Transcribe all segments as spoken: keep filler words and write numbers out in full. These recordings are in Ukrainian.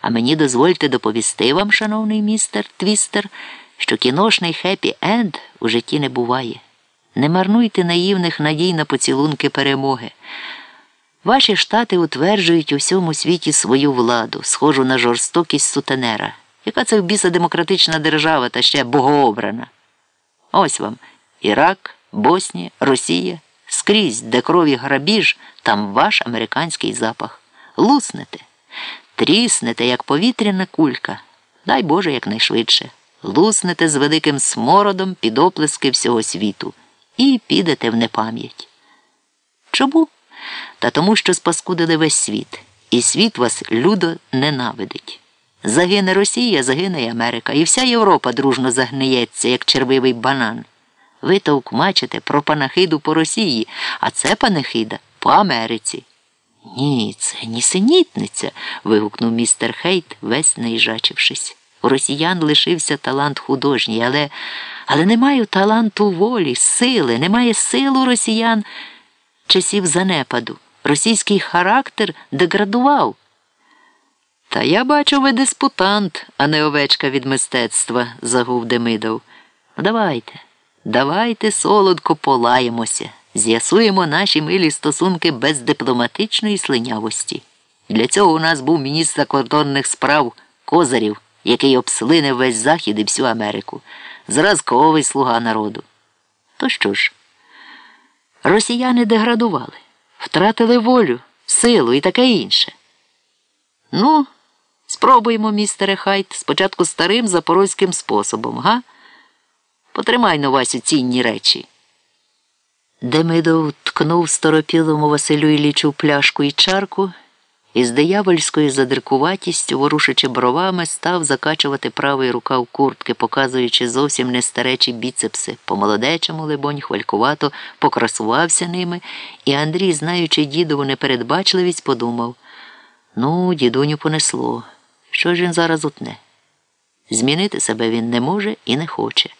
А мені дозвольте доповісти вам, шановний містер Твістер, що кіношний хеппі-енд у житті не буває. Не марнуйте наївних надій на поцілунки перемоги. Ваші штати утверджують у всьому світі свою владу, схожу на жорстокість сутенера. Яка це в біса демократична держава та ще богообрана? Ось вам Ірак, Боснія, Росія. Скрізь, де крові грабіж, там ваш американський запах. Луснете, тріснете, як повітряна кулька. Дай Боже, якнайшвидше. Луснете з великим смородом під оплески всього світу. І підете в непам'ять. Чому? Та тому, що спаскудили весь світ. І світ вас люто ненавидить. Загине Росія, загине і Америка. І вся Європа дружно загниється, як червивий банан. Ви товкмачите про панахиду по Росії, а це панахида по Америці. Ні, це нісенітниця, вигукнув містер Хейт, весь наїжачившись. У росіян лишився талант художній, але, але немає таланту волі, сили, немає сил у росіян часів занепаду. Російський характер деградував. Та я бачу, ви диспутант, а не овечка від мистецтва, загув Демидов. Давайте. Давайте солодко полаємося, з'ясуємо наші милі стосунки без дипломатичної слинявості. Для цього у нас був міністр закордонних справ Козирів, який обслинив весь Захід і всю Америку. Зразковий слуга народу. То що ж? Росіяни деградували, втратили волю, силу і таке інше. Ну, спробуємо, містере Хайт, спочатку старим запорозьким способом, га? Потримай на Васю цінні речі. Демидов ткнув сторопілому Василю Іллічу пляшку і чарку і з диявольською задиркуватістю, ворушачи бровами, став закачувати правий рукав куртки, показуючи зовсім не старечі біцепси. По-молодечому, либонь, хвалькувато покрасувався ними, і Андрій, знаючи дідову непередбачливість, подумав: ну, дідуню понесло. Що ж він зараз утне? Змінити себе він не може і не хоче.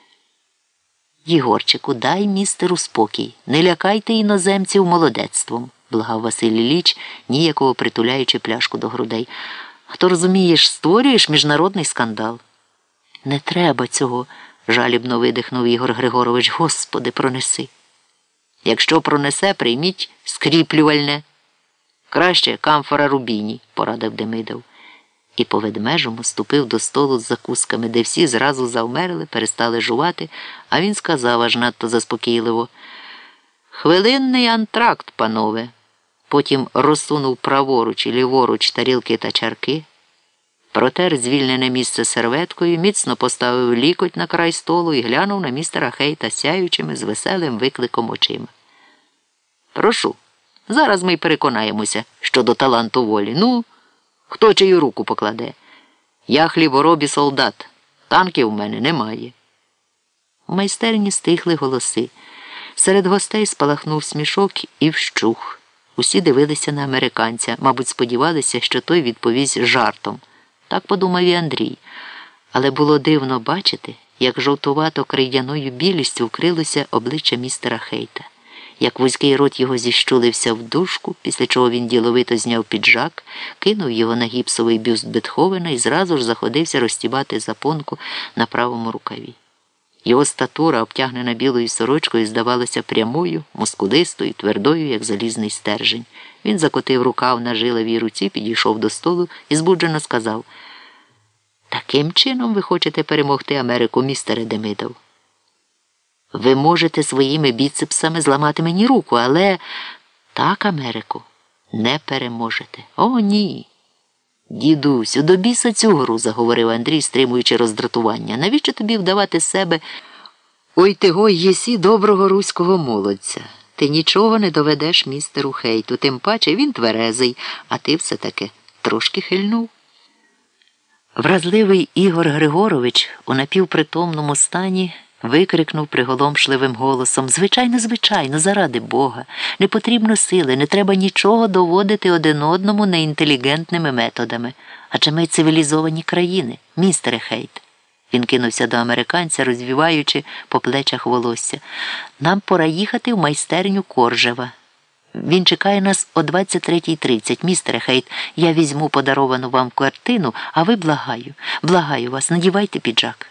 Єгорчику, дай містеру спокій, не лякайте іноземців молодецтвом, благав Василь Ілліч, ніяково притуляючи пляшку до грудей. А то, розумієш, створюєш міжнародний скандал. Не треба цього, жалібно видихнув Ігор Григорович. Господи, пронеси. Якщо пронесе, прийміть скріплювальне. Краще камфора рубіні, порадив Демидов. І по ведмежому ступив до столу з закусками, де всі зразу завмерли, перестали жувати, а він сказав аж надто заспокійливо: хвилинний антракт, панове. Потім розсунув праворуч і ліворуч тарілки та чарки, протер звільнене місце серветкою, міцно поставив лікоть на край столу і глянув на містера Хейта сяючими з веселим викликом очима. Прошу, зараз ми й переконаємося щодо таланту волі. Ну, хто чию руку покладе? Я хліборобі солдат. Танків у мене немає. У майстерні стихли голоси. Серед гостей спалахнув смішок і вщух. Усі дивилися на американця, мабуть, сподівалися, що той відповість жартом. Так подумав і Андрій. Але було дивно бачити, як жовтувато-крейдяною білістю вкрилося обличчя містера Хейта. Як вузький рот його зіщулився в дужку, після чого він діловито зняв піджак, кинув його на гіпсовий бюст Бетховена і зразу ж заходився розтібати запонку на правому рукаві. Його статура, обтягнена білою сорочкою, здавалася прямою, мускулистою, твердою, як залізний стержень. Він закотив рукав на жиловій руці, підійшов до столу і збуджено сказав: «Таким чином ви хочете перемогти Америку, містере Демидов? Ви можете своїми біцепсами зламати мені руку, але так Америку не переможете. О, ні!» «Дідусю, до біса цю гру», – заговорив Андрій, стримуючи роздратування. «Навіщо тобі вдавати себе? Ой ти гой єсі доброго руського молодця. Ти нічого не доведеш містеру Хейту, тим паче він тверезий, а ти все-таки трошки хильнув». Вразливий Ігор Григорович у напівпритомному стані викрикнув приголомшливим голосом: «Звичайно, звичайно, заради Бога. Не потрібно сили, не треба нічого доводити один одному неінтелігентними методами. Адже ми цивілізовані країни, містере Хейт». Він кинувся до американця, розвіваючи по плечах волосся. «Нам пора їхати в майстерню Коржева. Він чекає нас о двадцять третя тридцять. Містере Хейт, я візьму подаровану вам картину, а ви, благаю, благаю вас, надівайте піджак.